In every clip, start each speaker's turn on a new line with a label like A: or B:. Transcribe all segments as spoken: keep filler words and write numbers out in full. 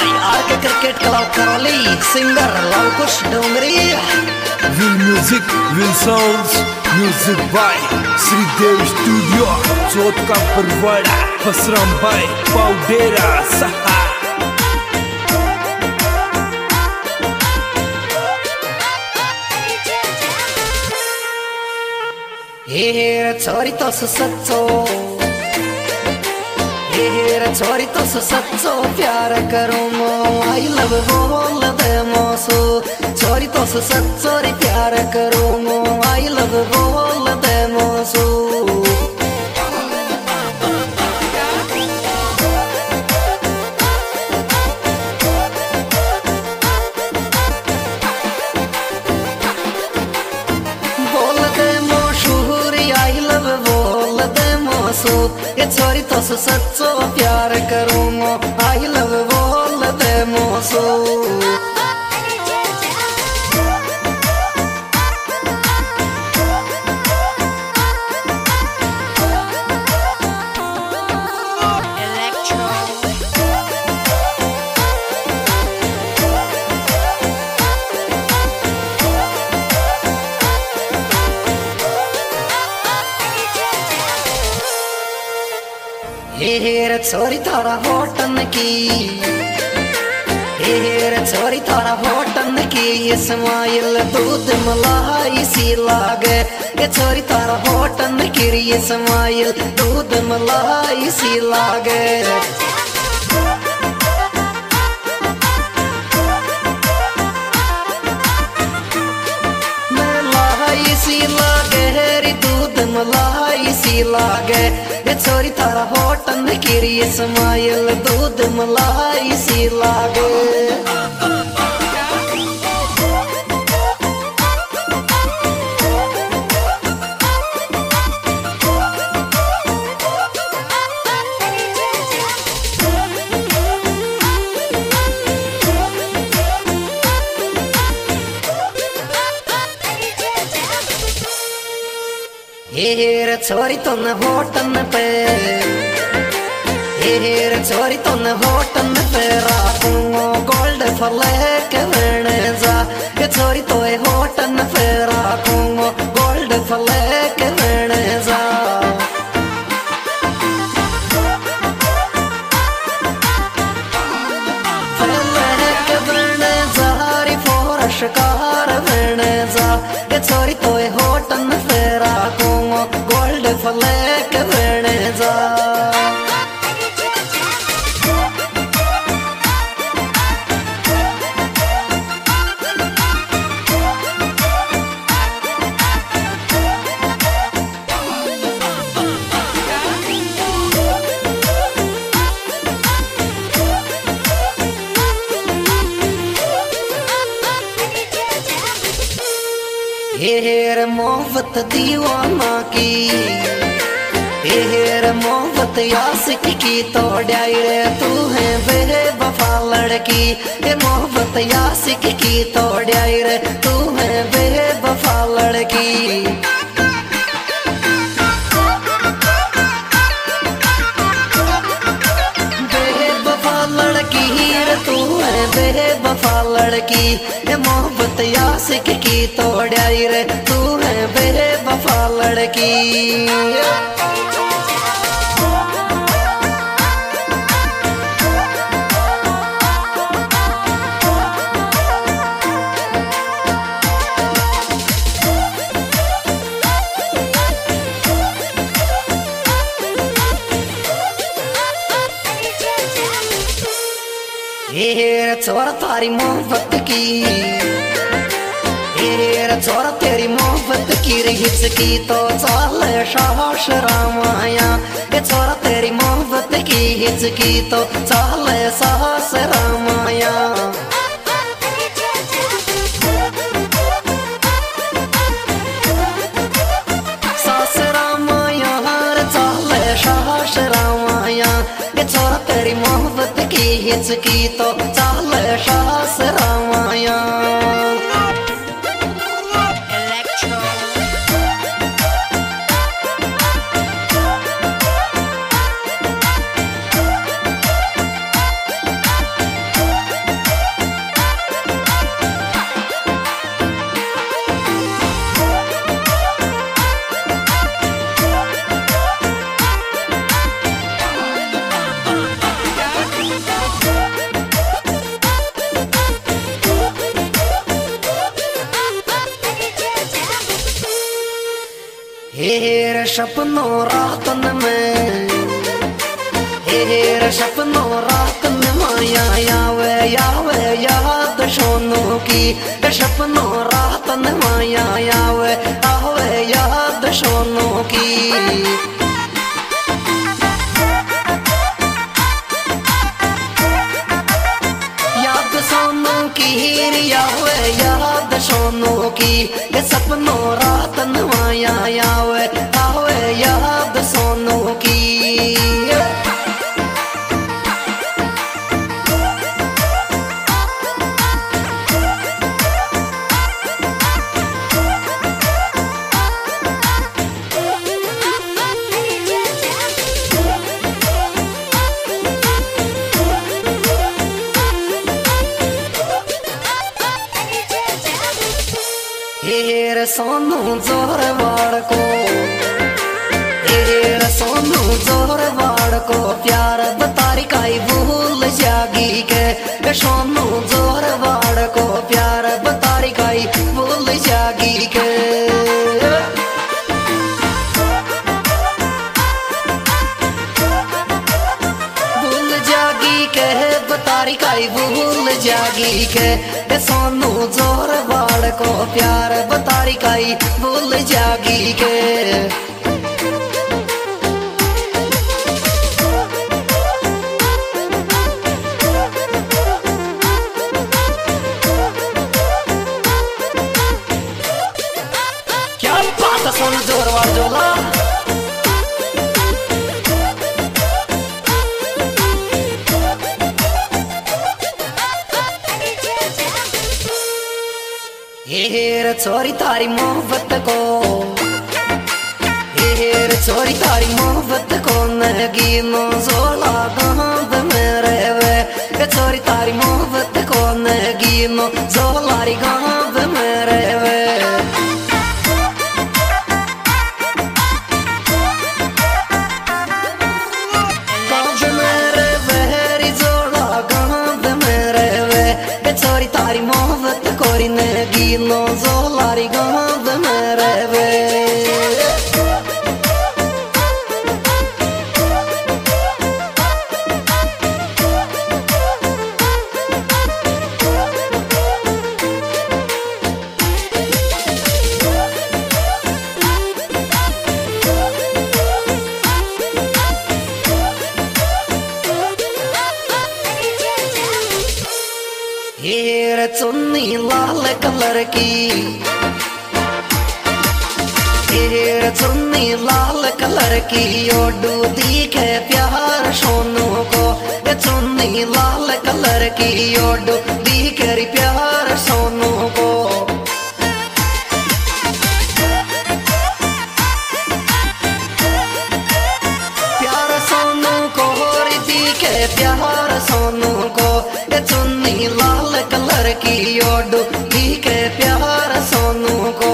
A: Bye R K cricket club Karauli, singer Lavkush Dongri.
B: Will music will sounds, music by Shridev studio, Chauth का परवाड़ा, हसराम भाई पाउडेरा सहा।
A: हे छोरी तो सच्चो, हे छोरी तो सच्चो प्यार करूँ, आई लव बोल दे मोसो। छोरी तो सच्चो रे प्यार करूँ, आई लव बोल दे मोसो। ये छोरी तो सच्चो प्यार करूँ, आई लव बोल दे मोसो। हेर छोरी थारा होटन की, हेर छोरी थारा होटन की, इस्माइल दूध मलाई सी लागे। ये छोरी थारा होटन की, इस्माइल दूध मलाई सी लागे। मलाई सी लागे रे दूध मलाई सी लागे। ये छोरी थारा होटन की, इस्माइल दूध मलाई सी लागे। हेर छोरी तो न होटन पे, हेर छोरी तो न होटन पे राखूं गोल्ड फ्लैग वेणे जा। ये छोरी तो ए होटन पे राखूं गोल्ड फ्लैग वेणे जा। फ्लैग वेणे जा री फोरशकार वेणे जा। ये छोरी तो ए होटन पे राखूं गोल्ड फ्लैग वेणे जा। हेर मोहब्बत दीवाना की, हेर मोहब्बत यासिक की, तोड़ाई रे तू है बेवफा लड़की। ये मोहब्बत यासिक की, तोड़ाई रे तू है बेवफा लड़की। बेवफा लड़की रे तू है बेवफा लड़की। ये मोहब्बत यासिक की, तोड़ाई रे तू है बेवफा लड़की। हेर छोरा तारी मोहब्बत की, हेर छोरा तेरी मोहब्बत की, हिच की तो चाल शाहश रामाया। ये छोरा तेरी मोहब्बत की, हिच की तो चाल साहस रामाया। सास रामाया चाल साहस रामाया। ये छोरा तेरी मोहब्बत की, हिच की तो चाल साहस रामाया। सपनों रातन में, हेर सपनों रातन में माया यावे यावे याद सोनों की, सपनों रातन माया यावे आवे याद सोनों की। याद सोनों की यावे याद सोनों की, ये सपनों रातन माया यावे आवे याद सोनों की। हेर सोनू जोर वाड़ को, हेर सोनू जोर वाड़ को, प्यार बतारी काई भूल जागी के, सोनू जोर वाड़ को, प्यार बतारी काई भूल जागी के। भूल जागी के बतारी काई भूल जागी के, सोनू जोर वाड़ को, प्यार बतारी काई भूल जागी के। क्या बात है सोनू जोर वाड़ जोला। हेर छोरी तारी मोहब्बत को, हेर छोरी तारी मोहब्बत को, नगीनो जोला गांव में रहवे, छोरी तारी मोहब्बत को, नगीनो जोलारी गांव में रहवे। गांव में रहवे री जोला गांव में रहवे, छोरी तारी मोहब्बत कोरी नगीनो जोलारी गांव में रहवे। हेर चुन्नी लाल कलर की, हेर चुन्नी लाल कलर की, ओडू दिखे प्यार सोनू को, चुन्नी लाल कलर की, ओडू दिखे प्यार सोनू को। प्यार सोनू को दिखे प्यार सोनू को, चुन्नी लाल कलर की, ओडू दिखे प्यार सोनू को।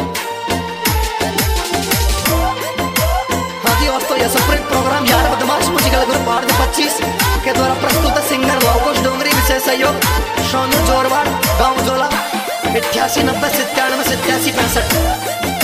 A: हाँ जी दोस्तों, यह सुप्रीम प्रोग्राम यार बदमाश म्यूजिकल ग्रुप आठ पच्चीस के द्वारा प्रस्तुत सिंगर लवकुश डोंगरी विशेष सहयोग सोनू जोरवाड़ गाँव जोला, अठासी नब्बे सत्तानवे सत्तासी पैंसठ।